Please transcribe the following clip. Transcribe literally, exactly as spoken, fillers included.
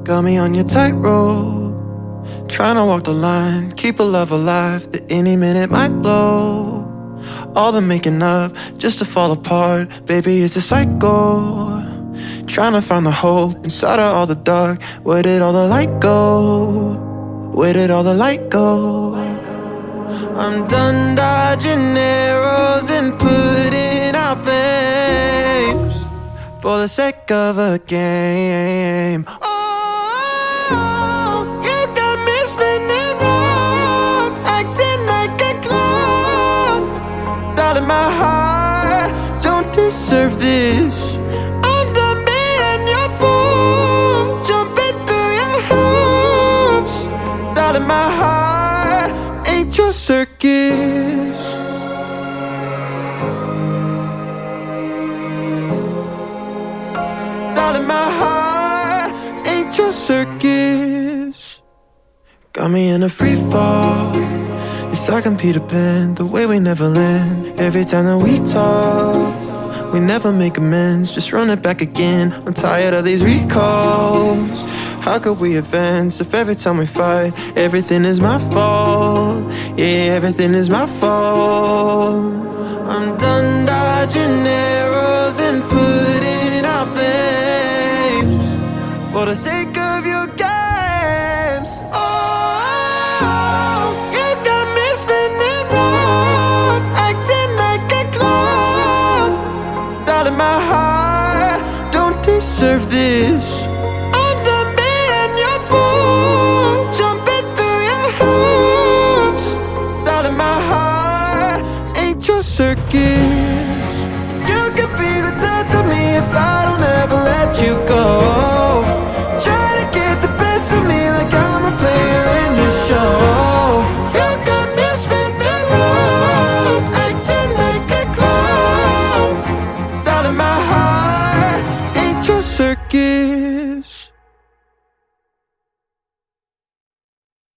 Got me on your tightrope, trying to walk the line, keep a love alive that any minute might blow. All the making up just to fall apart, baby, it's a cycle. Trying to find the hope inside of all the dark. Where did all the light go? Where did all the light go? I'm done dodging arrows and putting out flames for the sake of a game. Oh, you got me spinning round, acting like a clown. Darling, my heart don't deserve this. I'm done being your fool, jumping through your hoops. Darling, my heart ain't your circus. Darling, my heart ain't your circus. Got me in a free fall. It's like I'm Peter Pan, the way we never land. Every time that we talk, we never make amends, just run it back again. I'm tired of these recalls. How could we advance if every time we fight, everything is my fault? Yeah, everything is my fault. I'm done dodging arrows and putting out flames for the sake of your games. Oh, you got me spinning round, acting like a clown. Darling, my heart don't deserve this.